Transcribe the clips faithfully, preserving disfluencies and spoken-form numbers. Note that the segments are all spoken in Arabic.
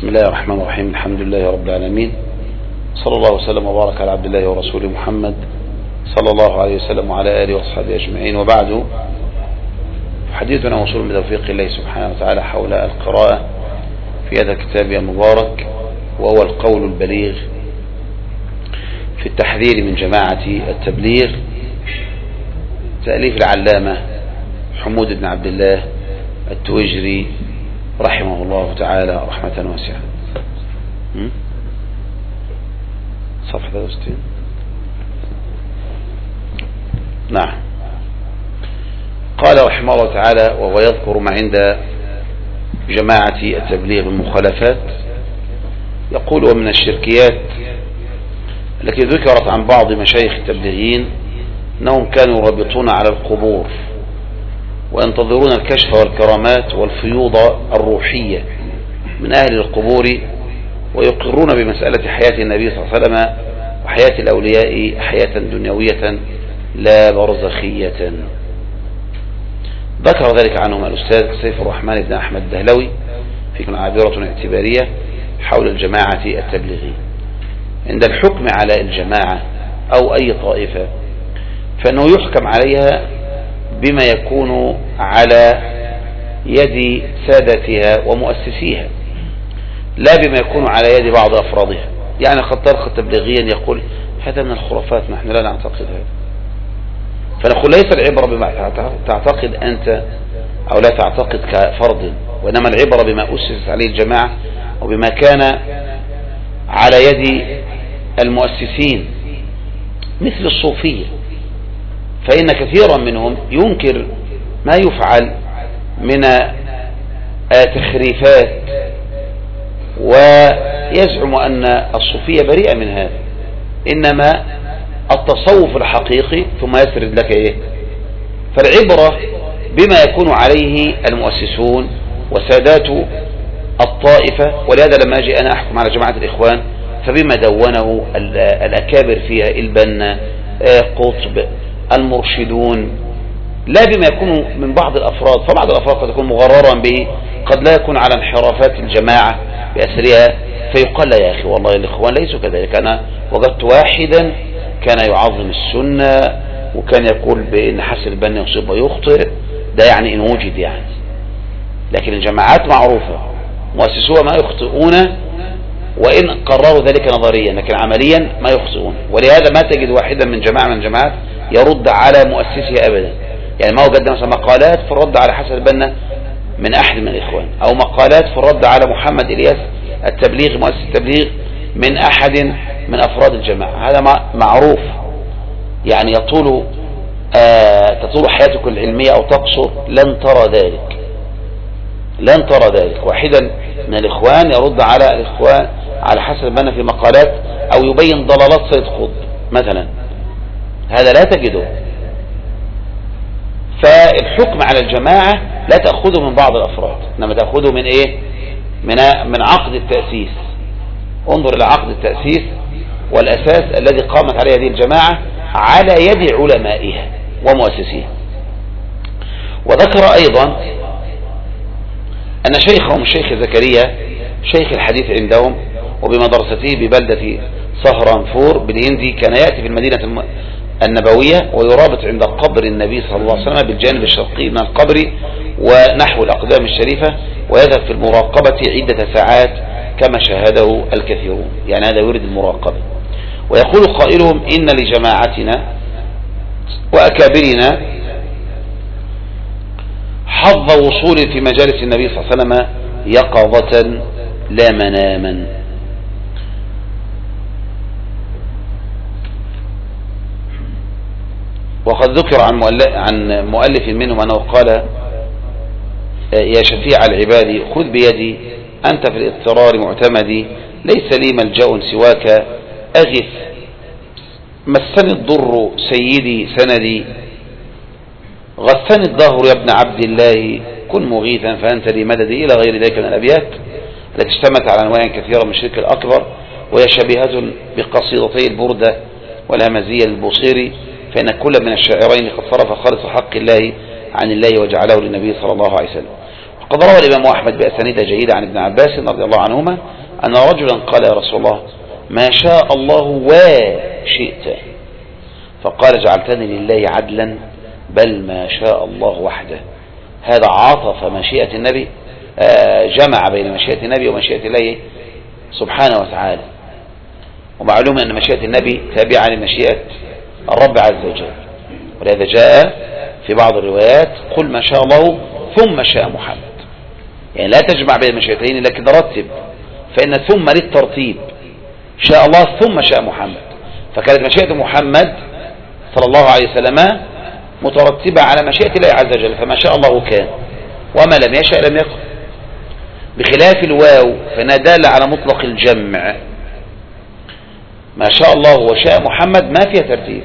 بسم الله الرحمن الرحيم. الحمد لله رب العالمين، صلى الله وسلم وبارك على عبد الله ورسوله محمد صلى الله عليه وسلم وعلى آله وصحبه أجمعين، وبعد. حديثنا موصول بتوفيق الله سبحانه وتعالى حول القراءة في هذا الكتاب المبارك، وهو القول البليغ في التحذير من جماعة التبليغ، تأليف العلامة حمود بن عبد الله التويجري رحمه الله تعالى رحمة واسعة. صفحة ثلاثة وستين. نعم. قال رحمه الله تعالى وهو يذكر ما عند جماعة التبليغ المخالفات، يقول: ومن الشركيات التي ذكرت عن بعض مشايخ التبليغين أنهم كانوا يربطون على القبور وينتظرون الكشف والكرامات والفيوض الروحية من أهل القبور، ويقرون بمسألة حياة النبي صلى الله عليه وسلم وحياة الأولياء حياة دنيوية لا برزخية. ذكر ذلك عنهم الأستاذ سيف الرحمن بن أحمد الدهلوي في عابرة اعتبارية حول الجماعة التبليغية. عند الحكم على الجماعة أو أي طائفة فإنه يحكم عليها بما يكون على يد سادتها ومؤسسيها، لا بما يكون على يد بعض أفرادها. يعني قد تلقى تبليغيا يقول: هذا من الخرافات، نحن لا نعتقد هذا. فنقول: ليس العبرة بما تعتقد أنت أو لا تعتقد كفرد، وإنما العبرة بما أسست عليه الجماعة وبما كان على يد المؤسسين، مثل الصوفية، فإن كثيرا منهم ينكر ما يفعل من تخريفات ويزعم أن الصوفية بريئة من هذا، إنما التصوف الحقيقي، ثم يسرد لك إيه. فالعبرة بما يكون عليه المؤسسون وسادات الطائفة، ولهذا لما أجي أنا أحكم على جماعة الإخوان فبما دونه الأكابر فيها، البنا، قطب، المرشدون، لا بما يكون من بعض الأفراد. فبعض الأفراد قد يكون مغررا به، قد لا يكون على انحرافات الجماعة بأسرها، فيقال: لا يا أخي والله الإخوان ليسوا كذلك، أنا وجدت واحدا كان يعظم السنة وكان يقول بأن حسن البنا يصيب ويخطئ، ده يعني إن وجد يعني. لكن الجماعات معروفة مؤسسوها ما يخطئون، وإن قرروا ذلك نظريا، لكن عمليا ما يخطئون. ولهذا ما تجد واحدا من جماعة من الجماعات يرد على مؤسسها أبدا. يعني ما وجدنا مثلا مقالات في الرد على حسن البنا من أحد من الإخوان، أو مقالات في الرد على محمد إلياس التبليغ مؤسس التبليغ من أحد من أفراد الجماعة. هذا معروف. يعني يطول آه تطول حياتك العلمية أو تقصر، لن ترى ذلك، لن ترى ذلك واحدا من الإخوان يرد على الإخوان على حسن البنا في مقالات أو يبين ضلالات سيد قطب مثلا، هذا لا تجده. فالحكم على الجماعة لا تأخذه من بعض الأفراد، إنما تأخذه من إيه؟ من من عقد التأسيس. انظر إلى عقد التأسيس والأساس الذي قامت عليه هذه الجماعة على يد علمائها ومؤسسيها. وذكر أيضا أن شيخهم الشيخ زكريا شيخ الحديث عندهم وبمدرسته ببلدة سهرانفور بالهندي، كان يأتي في المدينة النبوية ويرابط عند قبر النبي صلى الله عليه وسلم بالجانب الشرقي من القبر ونحو الأقدام الشريفة، ويذهب في المراقبة عدة ساعات كما شاهده الكثيرون. يعني هذا يريد المراقبة. ويقول قائلهم: إن لجماعتنا وأكابرنا حظ وصول في مجالس النبي صلى الله عليه وسلم يقظة لا مناما. وقد ذكر عن عن مؤلف منهم أنه قال: يا شفيع العباد خذ بيدي، أنت في الاضطرار معتمدي، ليس لي ملجأ سواك، أغث مسني الضر سيدي سندي، غثني الدهر يا ابن عبد الله، كن مغيثا فأنت لي مددي، إلى غير ذلك من الأبيات التي اشتمت على أنواع كثيرة من الشرك الأكبر، وهي شبيهة بقصيدتي البردة والهمزية للبوصيري، فإن كل من الشاعرين قد صرف خالص حق الله عن الله وجعله للنبي صلى الله عليه وسلم. وقد روى الإمام أحمد بأسانيد جيدة عن ابن عباس رضي الله عنهما أن رجلا قال يا رسول الله ما شاء الله وشئت، فقال جعلتني لله عدلا بل ما شاء الله وحده. هذا عاطف مشيئة النبي، جمع بين مشيئة النبي ومشيئة الله سبحانه وتعالى. ومعلوم أن مشيئة النبي تابعة لمشيئة الرب عز وجل، ولهذا جاء في بعض الروايات قل ما شاء الله ثم شاء محمد، يعني لا تجمع بين المشيئتين لكن رتب، فإن ثم للترتيب، شاء الله ثم شاء محمد، فكانت مشيئة محمد صلى الله عليه وسلم مترتبة على مشيئة الله عز وجل، فما شاء الله كان وما لم يشاء لم يكن، بخلاف الواو فإنها دالة على مطلق الجمع. ما شاء الله وشاء محمد ما فيها ترتيب.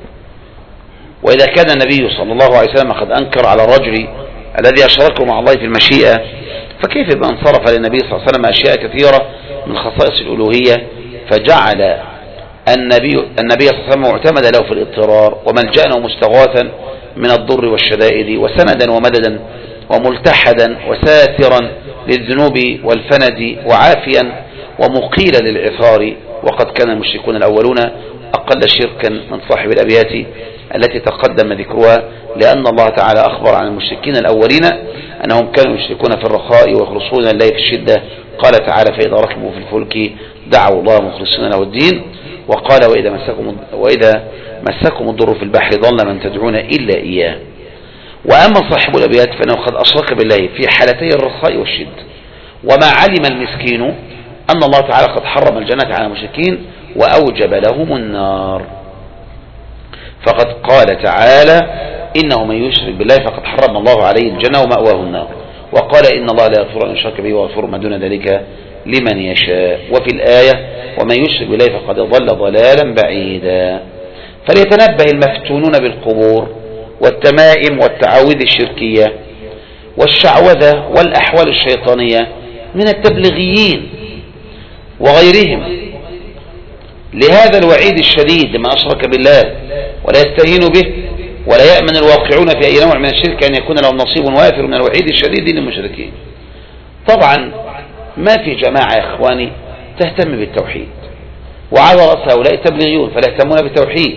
وإذا كان النبي صلى الله عليه وسلم قد أنكر على الرجل الذي أشركه مع الله في المشيئة، فكيف بأن صرف للنبي صلى الله عليه وسلم أشياء كثيرة من خصائص الألوهية، فجعل النبي النبي صلى الله عليه وسلم معتمدا له في الاضطرار وملجأ ومستغاثا من الضر والشدائد، وسندا ومددا وملتحدا وساترا للذنوب والفند وعافيا ومقيلا للعثار. وقد كان المشركون الأولون أقل شركا من صاحب الأبيات التي تقدم ذكرها، لأن الله تعالى أخبر عن المشركين الأولين أنهم كانوا يشركون في الرخاء ويخلصون الله في الشدة. قال تعالى فإذا ركبوا في الفلك دعوا الله مخلصين له الدين، وقال وإذا مسكم, وإذا مسكم الضر في البحر ضل من تدعون إلا إياه. وأما صاحب الأبيات فإنه قد أشرك بالله في حالتي الرخاء والشدة، وما علم المسكين أن الله تعالى قد حرم الجنة على المشركين وأوجب لهم النار، فقد قال تعالى إنه من يشرك بالله فقد حرم الله عليه الجنة ومأواه النار، وقال إن الله لا يغفر أن يشرك به ويغفر ما دون ذلك لمن يشاء. وفي الآية ومن يشرك بالله فقد ضل ضلالا بعيدا. فليتنبه المفتونون بالقبور والتمائم والتعاوذ الشركية والشعوذة والأحوال الشيطانية من التبلغيين وغيرهم لهذا الوعيد الشديد لمن أشرك بالله ولا يستهين به، ولا يأمن الواقعون في أي نوع من الشرك أن يكون لهم نصيب وافر من الوعيد الشديد للمشركين. طبعا ما في جماعة يا إخواني تهتم بالتوحيد، وعلى رأس هؤلاء التبلغيون فلا يهتمون بالتوحيد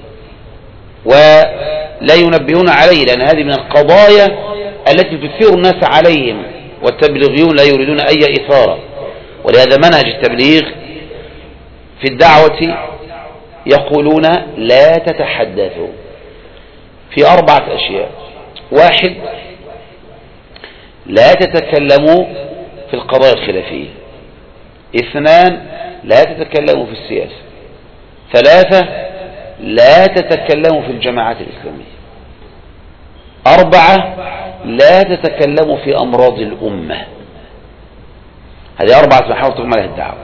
ولا ينبهون عليه، لأن هذه من القضايا التي تثير الناس عليهم، والتبلغيون لا يريدون أي إثارة. ولهذا منهج التبليغ في الدعوة يقولون لا تتحدثوا في أربعة أشياء: واحد، لا تتكلموا في القضايا الخلافية. اثنان، لا تتكلموا في السياسة. ثلاثة، لا تتكلموا في الجماعات الإسلامية. أربعة، لا تتكلموا في أمراض الأمة. هذه أربعة محاور تقوم عليها الدعوة.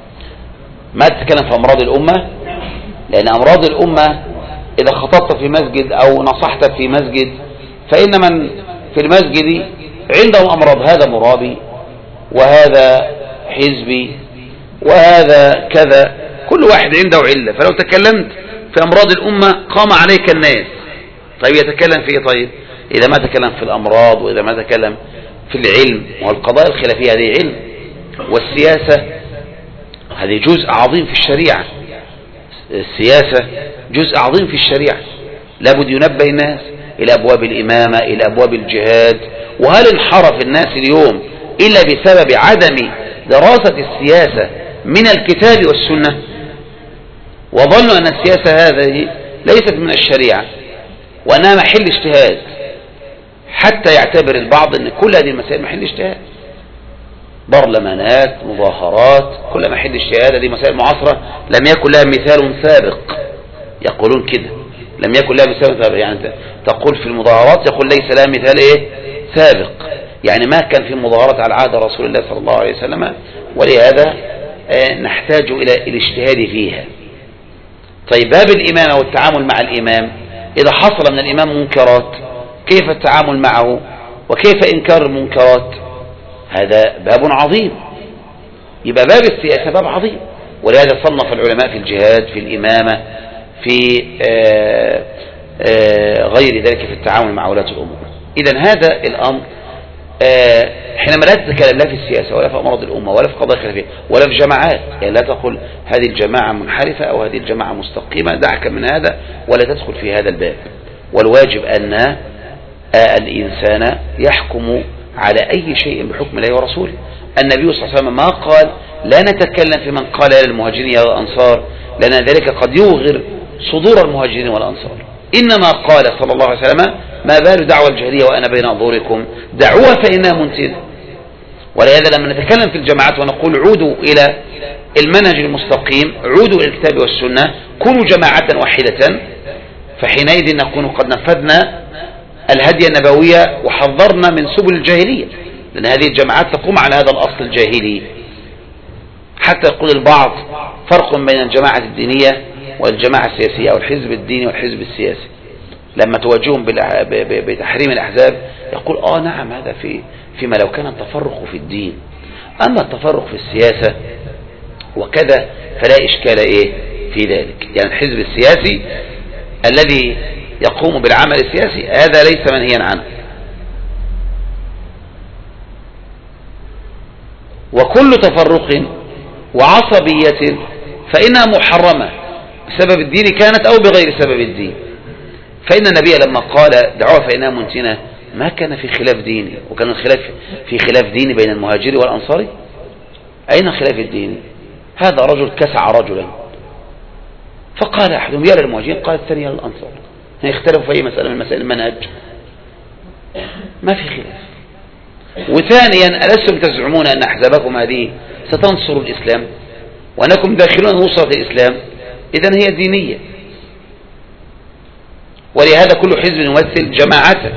ما تتكلم في أمراض الأمة، لأن أمراض الأمة إذا خطبت في مسجد أو نصحت في مسجد فإن من في المسجد عندهم أمراض، هذا مرابي وهذا حزبي وهذا كذا، كل واحد عنده علة. فلو تكلمت في أمراض الأمة قام عليك الناس. طيب يتكلم في إيه؟ طيب إذا ما تكلم في الأمراض وإذا ما تكلم في العلم، والقضايا الخلافية هذه علم، والسياسة هذه جزء عظيم في الشريعة. السياسة جزء عظيم في الشريعة، لابد ينبه الناس إلى أبواب الإمامة، إلى أبواب الجهاد. وهل انحرف الناس اليوم إلا بسبب عدم دراسة السياسة من الكتاب والسنة، وظنوا أن السياسة هذه ليست من الشريعة وأنها محل اجتهاد، حتى يعتبر البعض أن كل هذه المسائل محل اجتهاد. برلمانات، مظاهرات، كل محل اجتهاد. هذه مسائل معاصرة لم يكن لها مثال سابق، يقولون كده لم يكن لها مثال سابق، يعني تقول في المظاهرات يقول ليس لها مثال ايه سابق، يعني ما كان في مظاهرات على عهد رسول الله صلى الله عليه وسلم، ولهذا نحتاج إلى الاجتهاد فيها. طيب باب الإمامة والتعامل مع الإمام، إذا حصل من الإمام منكرات كيف التعامل معه وكيف إنكار المنكرات؟ هذا باب عظيم. يبقى باب السياسة باب عظيم، ولهذا صنف العلماء في الجهاد، في الإمامة، في آآ آآ غير ذلك في التعامل مع ولاة الأمور. إذن هذا الأمر آه حينما لا تتكلم لا في السياسة ولا في أمراض الأمة ولا في قضايا خلافية ولا في جماعات، يعني لا تقول هذه الجماعة منحرفة أو هذه الجماعة مستقيمة، دعك من هذا ولا تدخل في هذا الباب. والواجب أن آه الإنسان يحكم على أي شيء بحكم الله ورسوله. النبي صلى الله عليه وسلم ما قال لا نتكلم في من قال للمهاجرين والأنصار لأن ذلك قد يوغر صدور المهاجرين والأنصار، إنما قال صلى الله عليه وسلم ما بال دعوى الجاهلية وأنا بين أظهركم دعوها فإنها منتنة. ولهذا لما نتكلم في الجماعات ونقول عودوا إلى المنهج المستقيم، عودوا إلى الكتاب والسنة، كونوا جماعة واحدة، فحينئذ نكون قد نفذنا الهدي النبوية وحذرنا من سبل الجاهلية، لأن هذه الجماعات تقوم على هذا الأصل الجاهلي. حتى يقول البعض فرق بين الجماعة الدينية والجماعة السياسية أو الحزب الديني والحزب السياسي، لما توجههم بتحريم الأحزاب يقول آه نعم هذا في فيما لو كان التفرق في الدين، أما التفرق في السياسة وكذا فلا إشكال إيه في ذلك. يعني الحزب السياسي الذي يقوم بالعمل السياسي هذا ليس منهيا عنه. وكل تفرق وعصبية فإنها محرمة بسبب الدين كانت أو بغير سبب الدين. فإن النبي لما قال دعوها فإنها منتنة ما كان في خلاف ديني، وكان الخلاف في خلاف ديني بين المهاجر والأنصاري. أين خلاف الديني؟ هذا رجل كسع رجلا فقال أحدهم يا للمهاجرين قال الثاني للأنصار، يختلفوا في أي مسألة من مسائل المنهج؟ ما في خلاف. وثانيا ألستم تزعمون أن أحزابكم هذه ستنصر الإسلام وأنكم داخلون نصرة الإسلام؟ إذن هي دينية. ولهذا كل حزب يمثل جماعته.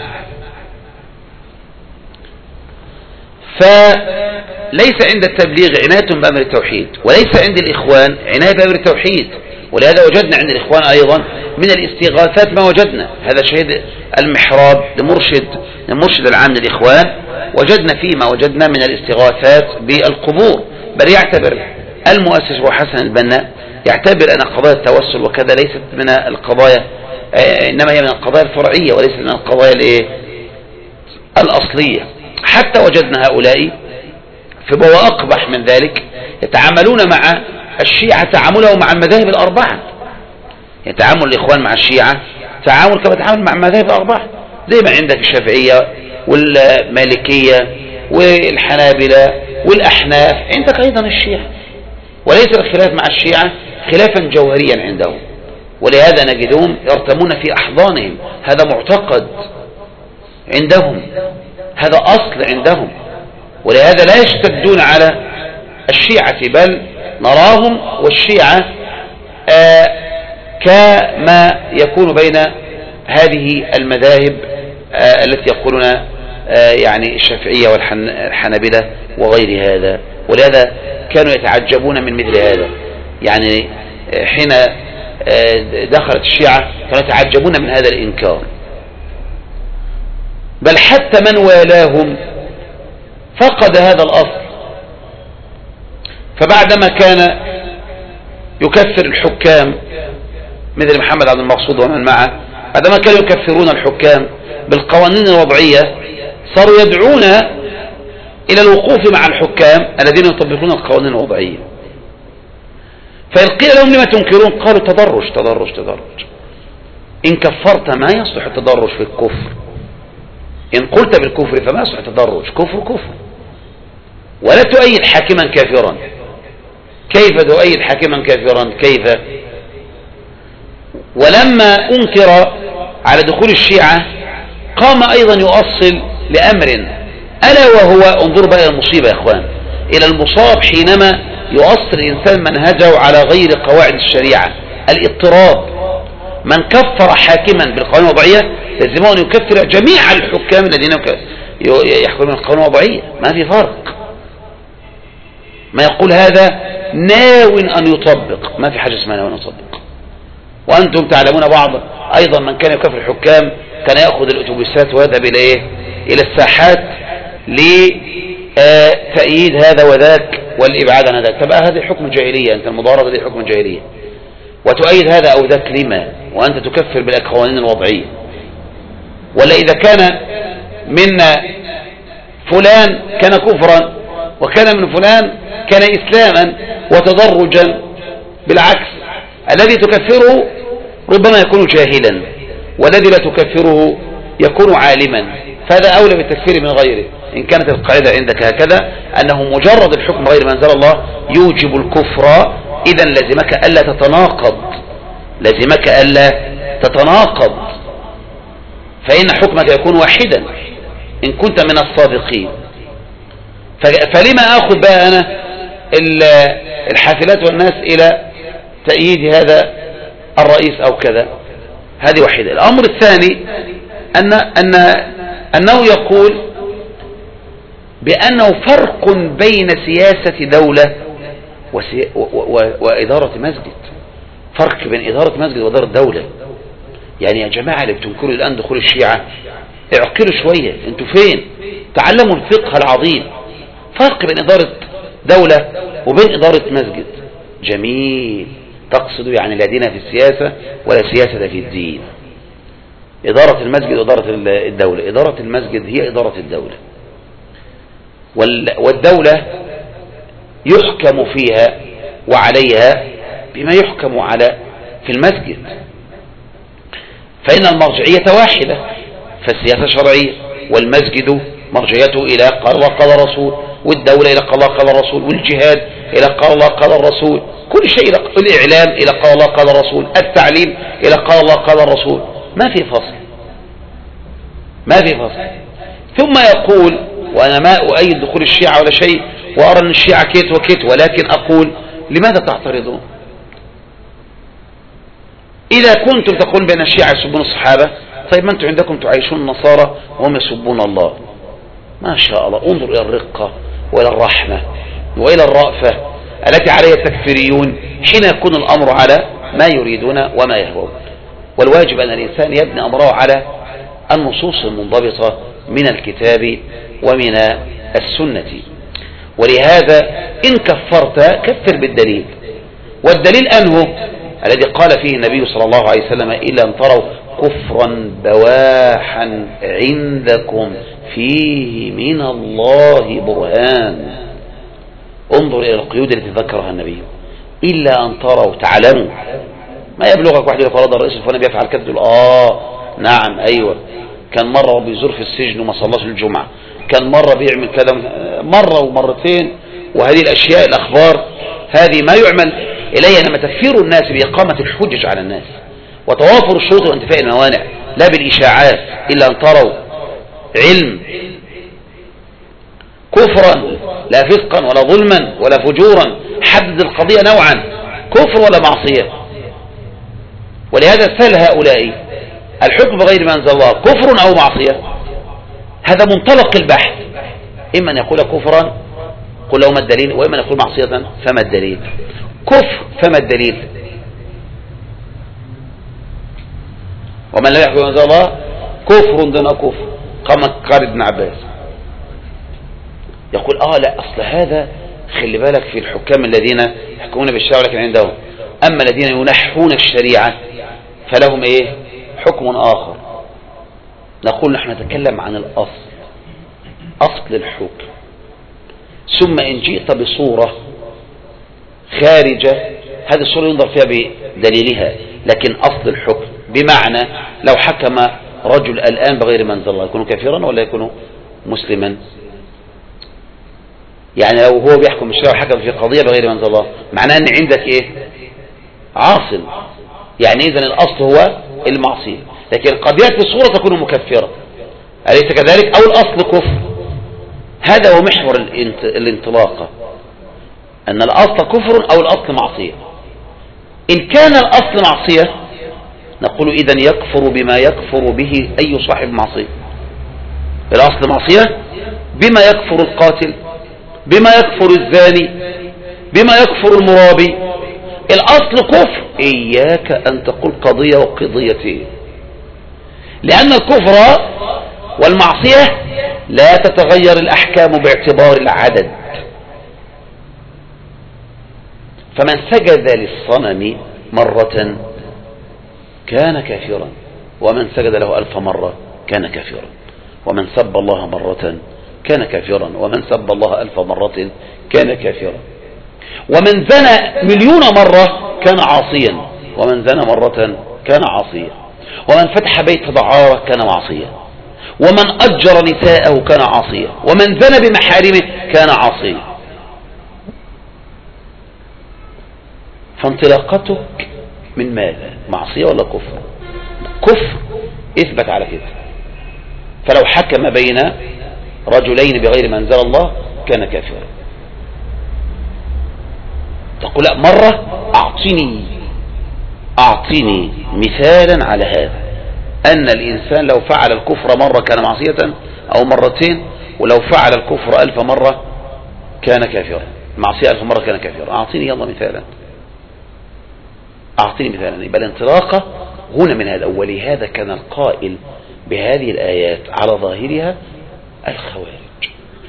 فليس عند التبليغ عناية بأمر التوحيد، وليس عند الإخوان عناية بأمر التوحيد. ولهذا وجدنا عند الإخوان أيضا من الاستغاثات ما وجدنا. هذا شهد المحراب لمرشد المرشد العام للإخوان، وجدنا فيما وجدنا من الاستغاثات بالقبور. بل يعتبر المؤسس أبو حسن البنا يعتبر أن قضايا التوسل وكذا ليست من القضايا، إنما هي من القضايا الفرعية وليست من القضايا الأصلية. حتى وجدنا هؤلاء في بوا أقبح من ذلك يتعاملون مع الشيعة تعاملهم مع المذاهب الأربعة. يتعامل الإخوان مع الشيعة تعامل كما تعامل مع المذاهب الأربعة، زي ما عندك الشافعية والمالكية والحنابلة والأحناف، عندك أيضا الشيعة. وليس الخلاف مع الشيعة خلافا جوهريا عندهم، ولهذا نجدهم يرتمون في أحضانهم. هذا معتقد عندهم، هذا أصل عندهم. ولهذا لا يشتدون على الشيعة، بل نراهم والشيعة آه كما يكون بين هذه المذاهب آه التي يقولون آه يعني الشافعية والحنابلة وغير هذا. ولهذا كانوا يتعجبون من مثل هذا. يعني حين آه دخلت الشيعة كانوا يتعجبون من هذا الإنكار. بل حتى من والاهم فقد هذا الأصل. فبعدما كان يكفر الحكام مثل محمد عبد المقصود ومن معه، بعدما كانوا يكفرون الحكام بالقوانين الوضعية، صاروا يدعون إلى الوقوف مع الحكام الذين يطبقون القوانين الوضعية. فإن قيل لهم لما تنكرون قالوا تدرج تدرج تدرج. إن كفرت ما يصلح التدرج في الكفر، إن قلت بالكفر فما يصلح التدرج، كفر كفر. ولا تؤيد حاكما كافرا. كيف تؤيد حاكما كافرا؟ كيف؟ ولما أنكر على دخول الشيعة قام أيضا يؤصل لأمر، ألا وهو، انظروا بقى المصيبة يا أخوان، إلى المصاب حينما يؤصل الإنسان منهجه على غير قواعد الشريعة، الاضطراب. من كفر حاكما بالقوانين الوضعية لازم أن يكفر جميع الحكام الذين يحكمون القوانين الوضعية، ما في فرق. ما يقول هذا ناو أن يطبق، ما في حاجة اسمها ناو أن يطبق. وأنتم تعلمون بعض أيضا من كان يكفر الحكام كان يأخذ الأتوبيسات ويذهب إلى إيه؟ إلى الساحات لتأييد هذا وذاك والإبعاد عن هذا. تبقى هذه حكم جاهلية، أنت المضاربة هذه حكم جاهلية، وتؤيد هذا أو ذاك لما وأنت تكفر بالقوانين الوضعية. ولا إذا كان من فلان كان كفرا وكان من فلان كان إسلاما وتدرجا. بالعكس، الذي تكفره ربما يكون جاهلا، والذي لا تكفره يكون عالما، فهذا أولى بالتكفير من غيره. إن كانت القاعدة عندك هكذا أنه مجرد الحكم غير ما أنزل الله يوجب الكفر، إذا لازمك ألا تتناقض، لازمك ألا تتناقض، فإن حكمك يكون واحدا إن كنت من الصادقين. فلما أخذ بقى أنا الحافلات والناس إلى تأييد هذا الرئيس أو كذا؟ هذه واحدة. الأمر الثاني أن أن أنه يقول بأنه فرق بين سياسة دولة وسي... و... و... وإدارة مسجد. فرق بين إدارة مسجد وإدارة دولة. يعني يا جماعة اللي بتنكروا الآن دخول الشيعة، اعقلوا شوية، انتوا فين؟ تعلموا الفقه العظيم. فرق بين إدارة دولة وبين إدارة مسجد. جميل. تقصد يعني لا دين في السياسة ولا سياسة في الدين. إدارة المسجد وإدارة الدولة. إدارة المسجد هي إدارة الدولة، والدولة يحكم فيها وعليها بما يحكم على في المسجد، فإن المرجعية واحدة، فالسياسة شرعية، والمسجد مرجعيته إلى قال الله قال رسول، والدولة إلى قال الله قال رسول، والجهاد إلى قال الله قال الرسول، كل شيء إلى الإعلام إلى قال الله قال الرسول، التعليم إلى قال الله قال الرسول، ما في فصل، ما في فصل. ثم يقول وأنا ما أؤيد دخول الشيعة ولا شيء، وأرى أن الشيعة كيت وكيت، ولكن أقول لماذا تعترضون؟ إذا كنتم تقولون بأن الشيعة يسبون الصحابة، طيب ما أنتم عندكم تعيشون النصارى وهم يسبون الله. ما شاء الله. انظر إلى الرقة وإلى الرحمة وإلى الرأفة التي عليها التكفيريون حين يكون الأمر على ما يريدون وما يهوون. والواجب أن الإنسان يبني أمره على النصوص المنضبطة من الكتاب ومن السنة. ولهذا إن كفرت كفر بالدليل، والدليل أنه الذي قال فيه النبي صلى الله عليه وسلم إلا أن تروا كفرا بواحا عندكم فيه من الله برهان. انظر إلى القيود التي ذكرها النبي. إلا أن تروا، تعلموا. ما يبلغك واحد يقول فرض الرئيس الفلاني بيفعل كذا تقول آه نعم أيوة، كان مرة بيزور في السجن وما صلاش الجمعة، كان مرة بيعمل كذا، مرة ومرتين. وهذه الأشياء الأخبار هذه ما يعمل إليها لما تكفير الناس بإقامة الحجج على الناس وتوافر الشروط وانتفاء الموانع، لا بالإشاعات. إلا أن تروا علم كفرا لا فسقا ولا ظلما ولا فجورا، حدد القضية نوعا كفر ولا معصية. ولهذا سأل هؤلاء الحكم بغير ما أنزل الله كفر أو معصية، هذا منطلق البحث. إما أن يقول كفرا قل له ما الدليل، وإما أن يقول معصية فما الدليل. كفر فما الدليل. ومن لا يحكم بما أنزل الله كفر دون كفر، كما قال ابن عباس. يقول اه لا اصل هذا خلي بالك في الحكام الذين يحكمون بالشرع لكن عندهم، اما الذين ينحون الشريعة فلهم ايه حكم اخر. نقول نحن نتكلم عن الاصل، اصل الحكم، ثم ان جئت بصورة خارجة هذه الصورة ينظر فيها بدليلها، لكن اصل الحكم بمعنى لو حكم رجل الان بغير ما انزل الله يكون كافرا ولا يكون مسلما؟ يعني لو هو بيحكم بالشرع وحكم في قضية بغير ما انزل الله معناه ان عندك ايه عاصم، يعني اذا الاصل هو المعصية، لكن قد يأتي صورة تكون مكفرة، أليس كذلك؟ او الاصل كفر. هذا هو محور الانطلاقة، ان الاصل كفر او الاصل معصية. ان كان الاصل معصية نقول اذا يكفر بما يكفر به اي صاحب معصية. الاصل معصية بما يكفر القاتل، بما يكفر الزاني، بما يكفر المرابي. الأصل كفر، إياك أن تقول قضية وقضيتين، لأن الكفر والمعصية لا تتغير الأحكام باعتبار العدد. فمن سجد للصنم مرة كان كافرا، ومن سجد له ألف مرة كان كافرا، ومن سب الله مرة كان كافرا، ومن سب الله ألف مرة كان كافرا، ومن زنى مليون مرة كان عاصيا، ومن زنى مرة كان عاصيا، ومن فتح بيت دعارة كان معصيا، ومن أجر نساءه كان عاصيا، ومن زنى بمحارمه كان عاصيا. فانطلاقتك من ماذا؟ معصية ولا كفر؟ كفر اثبت على كده. فلو حكم بين رجلين بغير ما أنزل الله كان كافرا. تقول لا، مرة أعطني أعطني مثالا على هذا، أن الإنسان لو فعل الكفر مرة كان معصية، أو مرتين، ولو فعل الكفر ألف مرة كان كافرا، معصية ألف مرة كان كافرا. أعطيني يلا مثالا، أعطيني مثالا. يبقى الانطلاقة هنا من هذا. ولهذا كان القائل بهذه الآيات على ظاهرها الخوارج.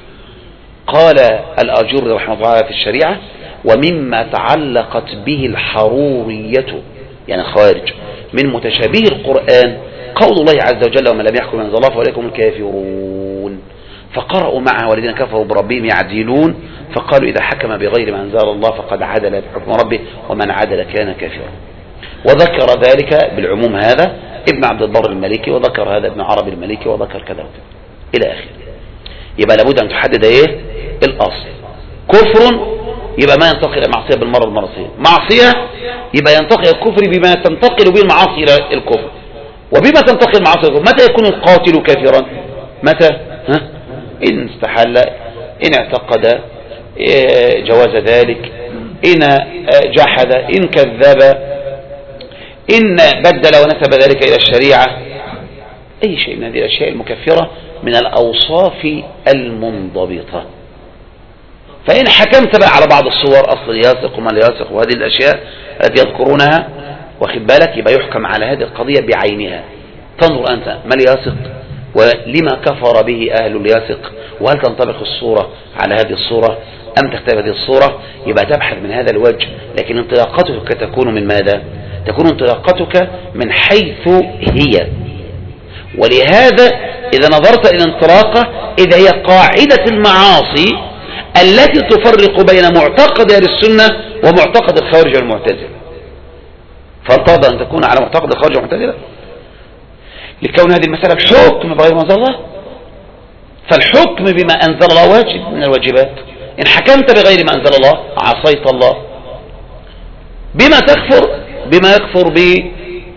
قال الآجر رحمه الله في الشريعة: ومما تعلقت به الحرورية، يعني الخوارج، من متشابه القرآن قول الله عز وجل: ومن لم يحكم بما أنزل الله فأولئك هم الكافرون. فقرأوا معه: والذين كفروا بربهم يعدلون، فقالوا إذا حكم بغير ما أنزل الله فقد عدل بحكم ربه، ومن عدل كان كافرا. وذكر ذلك بالعموم هذا ابن عبد البر المالكي، وذكر هذا ابن عربي المالكي، وذكر كذا وكذا إلى آخره. يبقى لابد أن تحدد إيه الأصل. كفر يبقى ما ينتقل إلى معصية بالمرة المرتين، معصية يبقى ينتقل الكفر بما تنتقل به المعاصي إلى الكفر. وبما تنتقل معاصي الكفر، متى يكون القاتل كافرا؟ متى؟ ها؟ إن استحل، إن اعتقد جواز ذلك، إن جحد، إن كذب، إن بدل ونسب ذلك إلى الشريعة، أي شيء من هذه الأشياء المكفرة من الأوصاف المنضبطة. فإن حكمت بقى على بعض الصور، أصل الياسق وما الياسق وهذه الأشياء التي يذكرونها، واخد بالك، يبقى يحكم على هذه القضية بعينها. تنظر أنت ما الياسق ولما كفر به أهل الياسق، وهل تنطبق الصورة على هذه الصورة أم تختلف هذه الصورة. يبقى تبحث من هذا الوجه. لكن انطلاقتك تكون من ماذا؟ تكون انطلاقتك من حيث هي. ولهذا إذا نظرت إلى انطلاقة، إذا هي قاعدة المعاصي التي تفرق بين معتقد أهل السنة ومعتقد الخوارج والمعتزلة. فالطاقة أن تكون على معتقد الخوارج والمعتزلة لكون هذه المسألة الحكم بغير ما أنزل الله. فالحكم بما أنزل الله واجب من الواجبات. إن حكمت بغير ما أنزل الله عصيت الله. بما تكفر، بما يكفر به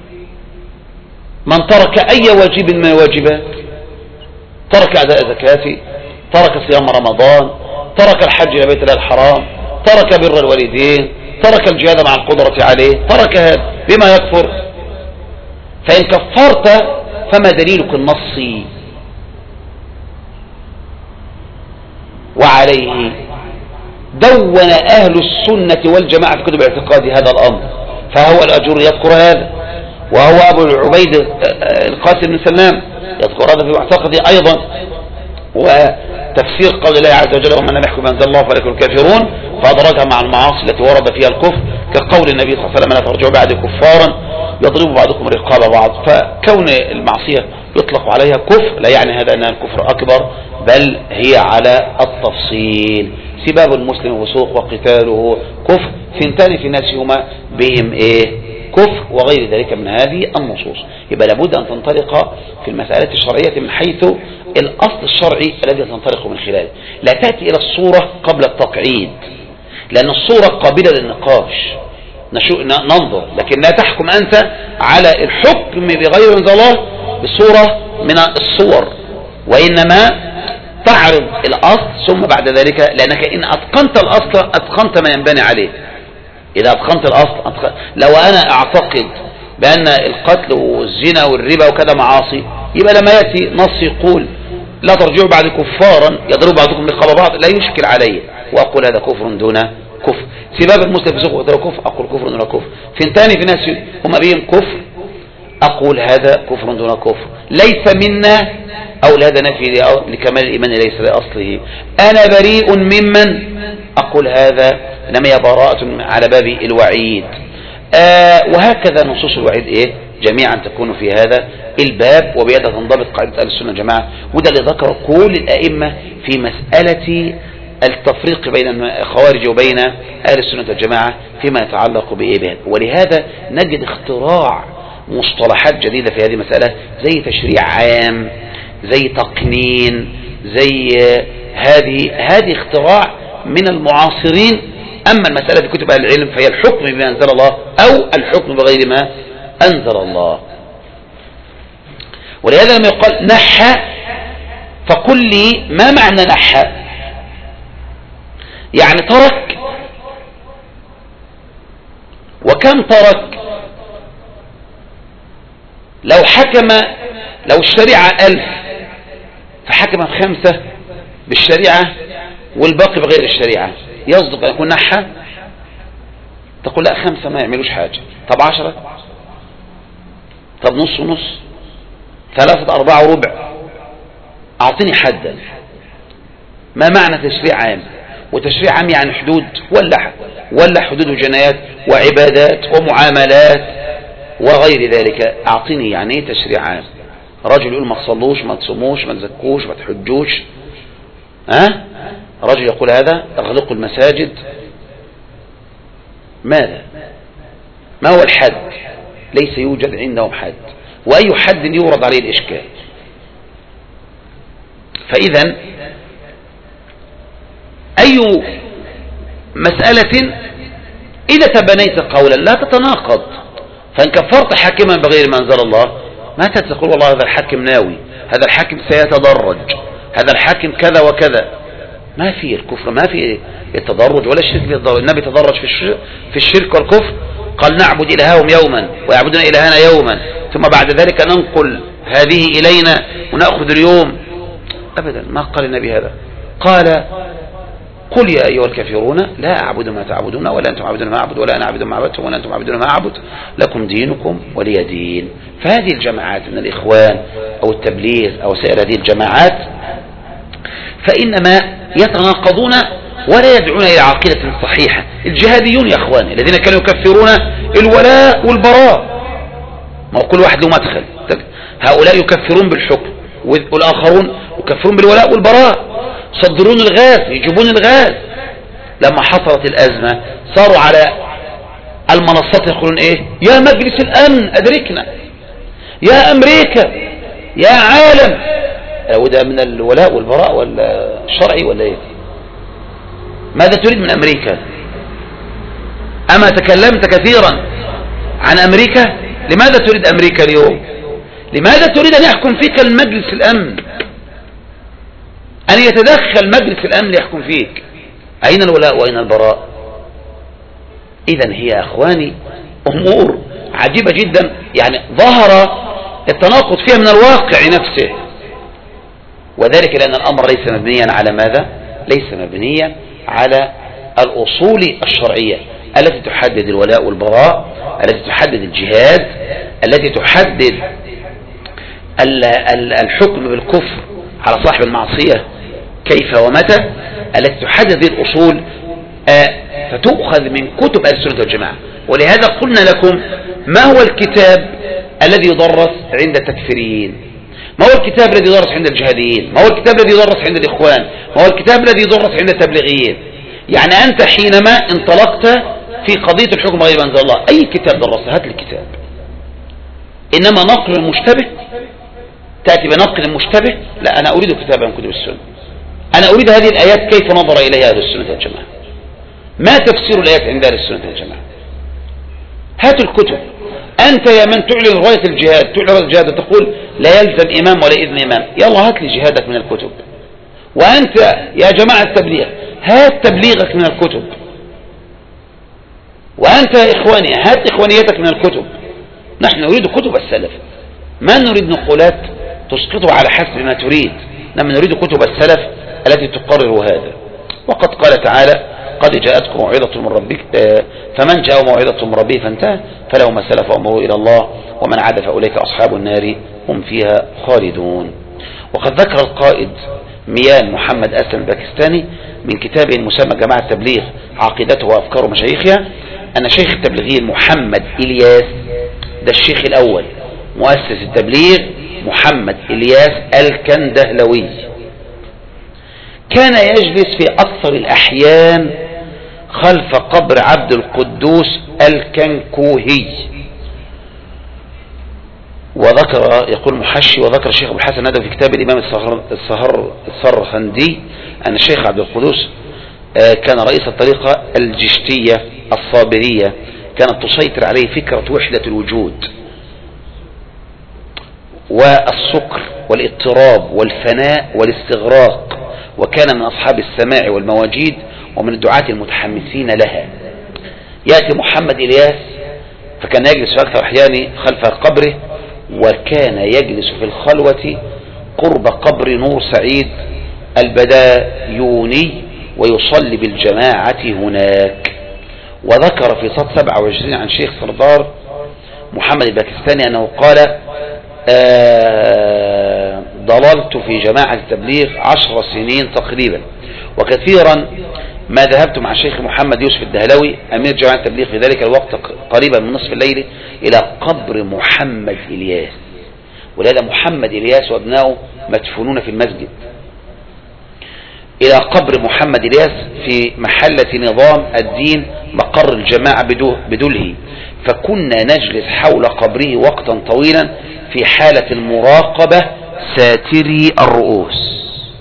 من ترك أي واجب من الواجبات، ترك أداء زكاة، ترك صيام رمضان، ترك الحج إلى بيت الله الحرام، ترك بر الوالدين، ترك الجهاد مع القدرة عليه، ترك هذا بما يكفر. فإن كفرت فما دليلك النصي؟ وعليه دون أهل السنة والجماعة في كتب الاعتقاد هذا الأمر. فهو الأجر يذكر هذا، وهو أبو العبيد القاسم بن سلام يذكر هذا في معتقده أيضا. وتفسير قول الله عز وجل: ومن لم يحكم بما أنزل الله فأولئك هم الكافرون، فأدرجها مع المعاصي التي ورد فيها الكفر، كقول النبي صلى الله عليه وسلم: لا ترجعوا بعد كفارا يضرب بعضكم رقاب بعض. فكون المعصية يطلق عليها كفر لا يعني هذا أنها الكفر أكبر، بل هي على التفصيل. سباب المسلم فسوق وقتاله كفر، ثنتان في ناسهما بهم ايه كفر، وغير ذلك من هذه النصوص. يبقى لابد أن تنطلق في المسألة الشرعية من حيث الأصل الشرعي الذي تنطلق من خلاله. لا تأتي إلى الصورة قبل التقعيد، لأن الصورة قابلة للنقاش، ننظر، لكن لا تحكم أنت على الحكم بغير أنزل الله بصورة من الصور، وإنما تعرض الأصل ثم بعد ذلك، لأنك إن أتقنت الأصل أتقنت ما ينبني عليه. إذا أتقنت الأصل أتقنت. لو أنا أعتقد بأن القتل والزنا والربا وكذا معاصي، يبقى لما يأتي نص يقول لا ترجعوا بعد كفارا يضرب بعضكم رقاب بعض، لا يشكل علي وأقول هذا كفر دون كفر. سباب المسلم فسوق وقتله كفر، أقول كفر دون كفر. ثنتان في ناس هم بهم كفر، أقول هذا كفر دون كفر. ليس منا، أو هذا نفي لكمال الإيمان ليس لأصله. أنا بريء ممن، أقول هذا إنما هي براءة على باب الوعيد. آه وهكذا نصوص الوعيد إيه جميعا تكون في هذا الباب، وبهذا تنضبط قاعدة أهل السنة والجماعة. وده اللي ذكر كل الأئمة في مسألة التفريق بين الخوارج وبين أهل السنة والجماعة فيما يتعلق بإيه. ولهذا نجد اختراع مصطلحات جديدة في هذه المسألة، زي تشريع عام، زي تقنين، زي هذه هذه اختراع من المعاصرين. أما المسألة في كتب أهل العلم فهي الحكم بما أنزل الله أو الحكم بغير ما أنزل الله. ولهذا لما يقال نحى فقل لي ما معنى نحى؟ يعني ترك، وكم ترك؟ لو حكم لو الشريعة ألف فحكم بخمسة بالشريعة والباقي بغير الشريعة، يصدق أن يكون نحى؟ تقول لا خمسة ما يعملوش حاجة. طب عشرة؟ طب نص ونص؟ ثلاثة أربعة وربع؟ أعطيني حدا. ما معنى تشريع عام؟ وتشريع عام يعني حدود ولا ولا حدود وجنايات وعبادات ومعاملات وغير ذلك. أعطيني يعني ايه تشريع عام؟ رجل يقول ما تصلوش ما تصوموش ما تزكوش ما تحجوش، ها؟ رجل يقول هذا اغلقوا المساجد. ماذا؟ ما هو الحد؟ ليس يوجد عندهم حد، وأي حد يورد عليه الإشكال. فإذا أي مسألة إذا تبنيت قولا لا تتناقض، فإن كفرت حاكما بغير ما أنزل الله ما تقول والله هذا الحاكم ناوي، هذا الحاكم سيتدرج، هذا الحاكم كذا وكذا. ما في الكفر، ما في التدرج ولا الشرك بالتدرج. النبي تدرج في الشرك والكفر، قال نعبد إلههم يوما ويعبدون إلهنا يوما، ثم بعد ذلك ننقل هذه إلينا ونأخذ اليوم. أبدا ما قال النبي هذا. قال قل يا أيها الكافرون لا أعبد ما تعبدون ولا أنتم عبدون ما أعبد ولا أنا أعبد ما عبدتم ولا أنتم عبدون ما أعبد لكم دينكم ولي دين. فهذه الجماعات من الإخوان أو التبليغ أو سائر هذه الجماعات فإنما يتناقضون ولا يدعون إلى عقيدة صحيحة. الجهاديون يا أخواني الذين كانوا يكفرون الولاء والبراء، ما كل واحد له مدخل. هؤلاء يكفرون بالحكم والآخرون يكفرون بالولاء والبراء، صدرون الغاز يجيبون الغاز. لما حصلت الأزمة صاروا على المنصات يقولون إيه؟ يا مجلس الأمن أدركنا، يا أمريكا، يا عالم. وده من الولاء والبراء ولا الشرعي ولا إيه؟ ماذا تريد من أمريكا؟ أما تكلمت كثيرا عن أمريكا؟ لماذا تريد أمريكا اليوم؟ لماذا تريد أن يحكم فيك المجلس الأمن، أن يتدخل مجلس الأمن يحكم فيك؟ أين الولاء وأين البراء؟ إذن هي أخواني أمور عجيبة جدا، يعني ظهر التناقض فيها من الواقع نفسه، وذلك لأن الأمر ليس مبنيا على ماذا؟ ليس مبنيا على الأصول الشرعية التي تحدد الولاء والبراء، التي تحدد الجهاد، التي تحدد الحكم بالكفر على صاحب المعصية كيف ومتى، التي تحدد هذه الأصول فتؤخذ من كتب أهل السنة والجماعة. ولهذا قلنا لكم ما هو الكتاب الذي يدرس عند التكفيريين، ما هو الكتاب الذي يدرس عند الجهاديين، ما هو الكتاب الذي يدرس عند الإخوان، ما هو الكتاب الذي يدرس عند التبليغيين. يعني أنت حينما انطلقت في قضية الحكم غير ما أنزل الله أي كتاب درسه؟ هات الكتاب. إنما نقل المشتبه تأتي بنقل المشتبه، لا أنا أريد كتابا من كتب السنة، أنا أريد هذه الآيات كيف نظر إليها أهل السنة والجماعة، ما تفسير الآيات عند أهل السنة والجماعة. هات الكتب. أنت يا من تعلن رواية الجهاد، تعلن رواية الجهاد وتقول لا يلزم إمام ولا إذن إمام، يلا هات لي جهادك من الكتب. وأنت يا جماعة التبليغ هات تبليغك من الكتب. وأنت يا إخواني هات إخوانيتك من الكتب. نحن نريد كتب السلف، ما نريد نقولات تسقطه على حسب ما تريد، نحن نريد كتب السلف التي تقرر هذا. وقد قال تعالى قد جاءتكم موعظة من ربك فمن جاء موعظة من ربه فانتهى فله ما سلف وأمره إلى الله ومن عاد فأولئك أصحاب النار هم فيها خالدون. وقد ذكر القائد ميان محمد أسلم الباكستاني من كتابه المسمى جماعة التبليغ عقيدته وأفكار مشايخها أن شيخ التبليغيين محمد إلياس ده الشيخ الأول مؤسس التبليغ محمد إلياس الكندهلوي. كان يجلس في أكثر الأحيان خلف قبر عبد القدوس الكنكوهي. وذكر يقول محشي وذكر الشيخ أبو الحسن ندوي في كتاب الإمام السهر السرخندي أن الشيخ عبد القدوس كان رئيس الطريقة الجشتية الصابرية، كانت تسيطر عليه فكرة وحدة الوجود والسكر والاضطراب والفناء والاستغراق، وكان من أصحاب السماع والمواجيد ومن الدعاة المتحمسين لها. يأتي محمد إلياس فكان يجلس في أكثر أحيانه خلف قبره، وكان يجلس في الخلوة قرب قبر نور سعيد البدايوني ويصلي بالجماعة هناك. وذكر في صد سبعة وعشرين عن شيخ سردار محمد الباكستاني أنه قال آه ضللت في جماعة التبليغ عشر سنين تقريبا، وكثيرا ما ذهبت مع الشيخ محمد يوسف الدهلوي أمير جماعة التبليغ في ذلك الوقت قريبا من نصف الليل إلى قبر محمد إلياس. ولهذا محمد إلياس وابنائه مدفونون في المسجد، إلى قبر محمد إلياس في محلة نظام الدين مقر الجماعة بدله، فكنا نجلس حول قبره وقتا طويلا في حالة المراقبة ساتري الرؤوس.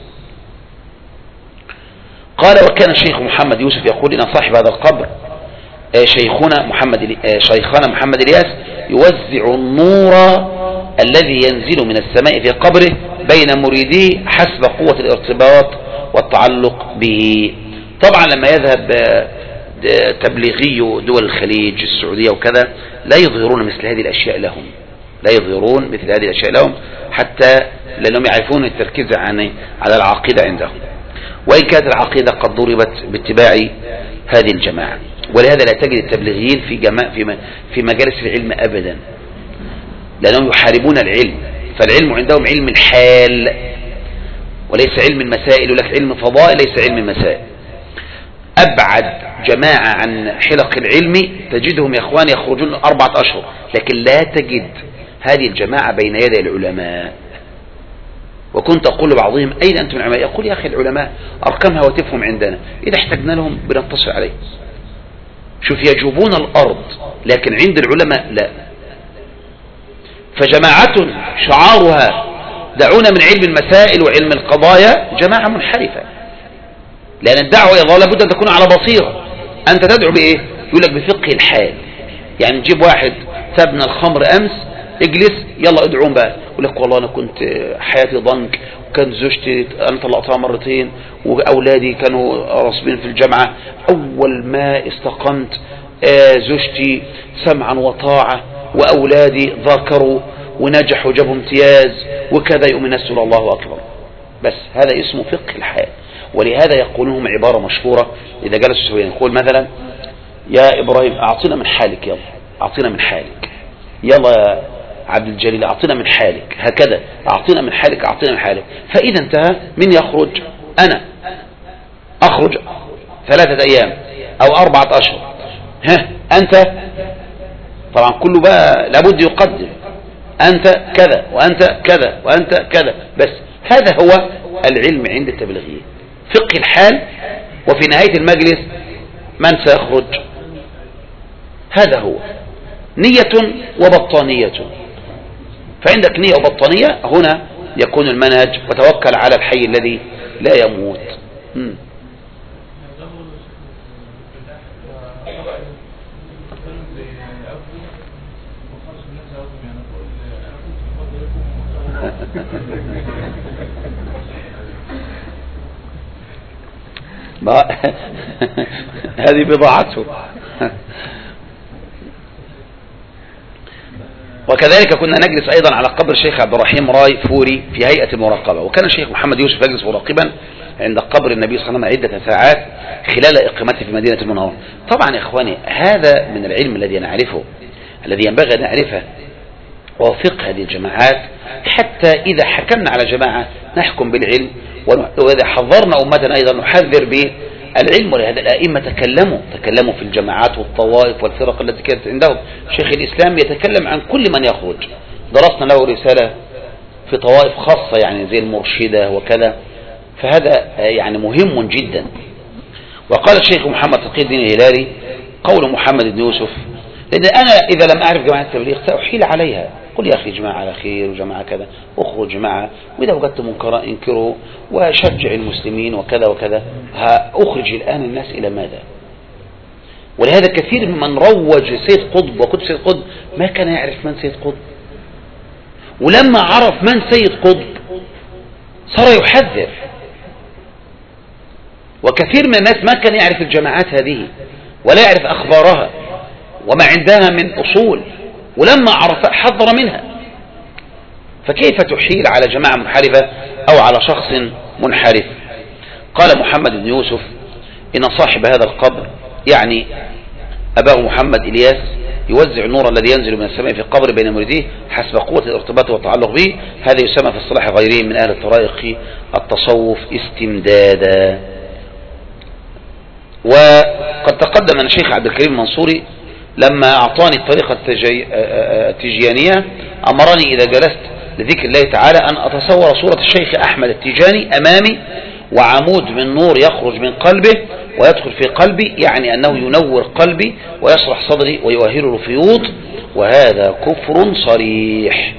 قال وكان الشيخ محمد يوسف يقول إن صاحب هذا القبر شيخنا محمد شيخنا محمد إلياس يوزع النور الذي ينزل من السماء في قبره بين مريديه حسب قوة الارتباط والتعلق به. طبعا لما يذهب تبليغي دول الخليج السعودية وكذا لا يظهرون مثل هذه الأشياء لهم، لا يظهرون مثل هذه الأشياء لهم حتى لأنهم يعرفون التركيز على العقيدة عندهم، وإن كانت العقيدة قد ضربت باتباع هذه الجماعة. ولهذا لا تجد التبليغيين في جماعة في في مجالس العلم أبدا، لأنهم يحاربون العلم، فالعلم عندهم علم الحال وليس علم المسائل، ولك علم فضائل ليس علم المسائل. أبعد جماعة عن حلق العلم تجدهم يا إخوان يخرجون أربعة أشهر، لكن لا تجد هذه الجماعة بين يدي العلماء. وكنت أقول لبعضهم أين أنتم العلماء؟ يقول يا أخي العلماء أرقام هواتفهم عندنا، إذا احتجنا لهم بنتصل عليه. شوف يجوبون الأرض، لكن عند العلماء لا. فجماعة شعارها دعونا من علم المسائل وعلم القضايا جماعة منحرفة، لأن الدعوة إذا لابد أن تكون على بصيرة. أنت تدعو بإيه؟ يقول لك بفقه الحال. يعني نجيب واحد سابنا الخمر أمس، اجلس يلا ادعون بقى، يقول لك والله أنا كنت حياتي ضنك، وكانت زوجتي أنا طلقتها مرتين، وأولادي كانوا راسبين في الجامعة، أول ما استقمت زوجتي سمعا وطاعة وأولادي ذاكروا ونجحوا جابوا امتياز وكذا، يؤمن الناس الله أكبر. بس هذا اسمه فقه الحال. ولهذا يقولون عبارة مشهورة إذا جلسوا سويا، يقول مثلا يا إبراهيم أعطينا من حالك، يلا أعطينا من حالك، يلا يا عبد الجليل أعطينا من حالك، هكذا أعطينا من حالك أعطينا من حالك. فإذا انتهى من يخرج؟ أنا أخرج ثلاثة أيام أو أربعة أشهر، ها أنت طبعا كله بقى لابد يقدم، أنت كذا وأنت كذا وأنت كذا. بس هذا هو العلم عند التبليغيين، فقه الحال. وفي نهاية المجلس من سيخرج؟ هذا هو نية وبطانية. فعندك نية وبطانية هنا يكون المنهج وتوكل على الحي الذي لا يموت. م. هذه بضاعته. وكذلك كنا نجلس أيضا على قبر الشيخ عبد الرحيم راي فوري في هيئة المراقبة، وكان الشيخ محمد يوسف يجلس مراقبا عند قبر النبي صلى الله عليه وسلم عدة ساعات خلال إقامته في مدينة المنورة. طبعا يا إخواني هذا من العلم الذي نعرفه، الذي ينبغي أن نعرفه، وفقه هذه الجماعات، حتى إذا حكمنا على جماعة نحكم بالعلم، وإذا حذرنا أمتنا أيضا نحذر العلم، ولهذا الأئمة تكلموا تكلموا في الجماعات والطوائف والفرق التي كانت عندهم. شيخ الإسلام يتكلم عن كل من يخرج، درسنا له رسالة في طوائف خاصة يعني زي المرشدة وكذا، فهذا يعني مهم جدا. وقال الشيخ محمد تقي الدين الهلالي قول محمد بن يوسف، لأن أنا إذا لم أعرف جماعة التبليغ سأحيل عليها، قل يا أخي جماعة على خير وجماعة كذا، اخرج جماعة، وإذا وجدت منكرا انكره وشجع المسلمين وكذا وكذا. أخرج الآن الناس إلى ماذا؟ ولهذا كثير ممن روج سيد قطب وكتب سيد قطب ما كان يعرف من سيد قطب، ولما عرف من سيد قطب صار يحذر. وكثير من الناس ما كان يعرف الجماعات هذه ولا يعرف أخبارها وما عندها من أصول، ولما عرف حذر منها. فكيف تحيل على جماعة منحرفة أو على شخص منحرف؟ قال محمد بن يوسف إن صاحب هذا القبر يعني أباه محمد إلياس يوزع النور الذي ينزل من السماء في القبر بين مريديه حسب قوة الارتباط والتعلق به. هذا يسمى في اصطلاح غيرهم من أهل الطرائق التصوف استمدادا. وقد تقدم أن الشيخ عبد الكريم المنصوري لما أعطاني الطريقة التيجانية أمرني إذا جلست لذكر الله تعالى أن أتصور صورة الشيخ أحمد التيجاني أمامي وعمود من نور يخرج من قلبه ويدخل في قلبي، يعني أنه ينور قلبي ويشرح صدري ويؤهله الفيوض، وهذا كفر صريح.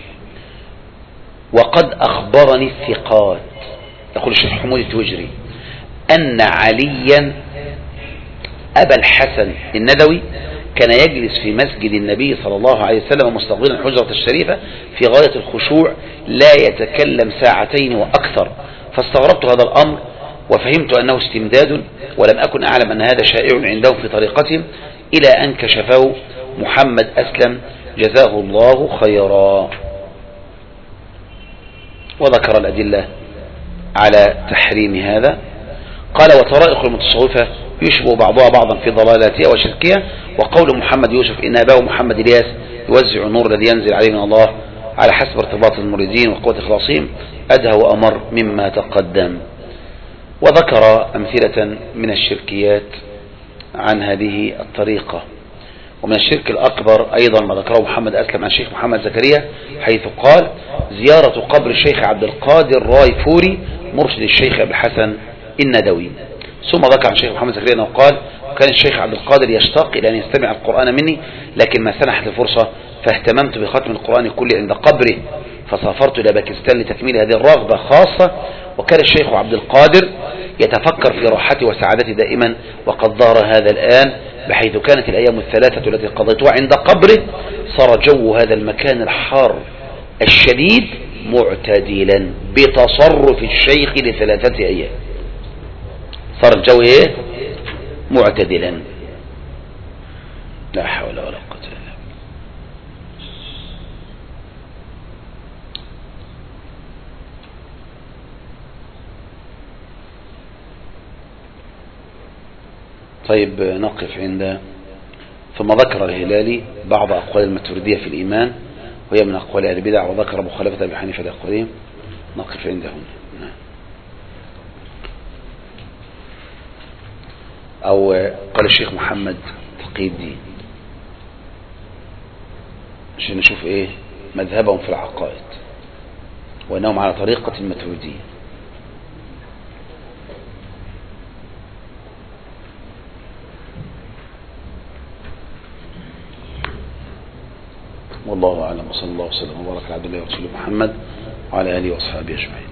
وقد أخبرني الثقات، يقول الشيخ حمود التوجري، أن عليا أبا الحسن الندوي كان يجلس في مسجد النبي صلى الله عليه وسلم مستقبلا الحجرة الشريفة في غاية الخشوع لا يتكلم ساعتين وأكثر، فاستغربت هذا الأمر وفهمت أنه استمداد، ولم أكن أعلم أن هذا شائع عندهم في طريقتهم، إلى أن كشفه محمد أسلم جزاه الله خيرا. وذكر الأدلة على تحريم هذا. قال وطرائق المتصوفة يشبه بعضها بعضا في ضلالاتها وشركها. وقول محمد يوسف إن أباه محمد إلياس يوزع النور الذي ينزل عليه من الله على حسب ارتباط المريدين وقوة إخلاصهم أدهى وأمر مما تقدم. وذكر أمثلة من الشركيات عن هذه الطريقة. ومن الشرك الأكبر أيضا ما ذكره محمد أسلم عن الشيخ محمد زكريا، حيث قال زيارة قبر الشيخ عبد القادر رايفوري مرشد الشيخ أبي الحسن الندوي. ثم ذكر عن الشيخ محمد زكريا أنه قال كان الشيخ عبد القادر يشتاق إلى أن يستمع القرآن مني، لكن ما سنحت الفرصة فاهتممت بختم القرآن كله عند قبره، فسافرت إلى باكستان لتكميل هذه الرغبة خاصة. وكان الشيخ عبد القادر يتفكر في راحتي وسعادتي دائما، وقد ظهر هذا الآن، بحيث كانت الأيام الثلاثة التي قضيتها عند قبره صار جو هذا المكان الحار الشديد معتدلا بتصرف الشيخ لثلاثة أيام. صار الجو ايه؟ معتدلا. لا حول ولا قوة إلا بالله. طيب نقف عند ثم ذكر الهلالي بعض أقوال الماتريدية في الإيمان وهي من أقوال أهل البدع، وذكر مخالفة أبي حنيفة لأقوالهم. نقف عندهم. أو قال الشيخ محمد تقي الدين عشان نشوف إيه مذهبهم في العقائد، وأنهم على طريقة الماتريدية. والله أعلم، وصلى الله وسلم وبارك على عبد الله ورسوله محمد وعلى آله وأصحابه أجمعين.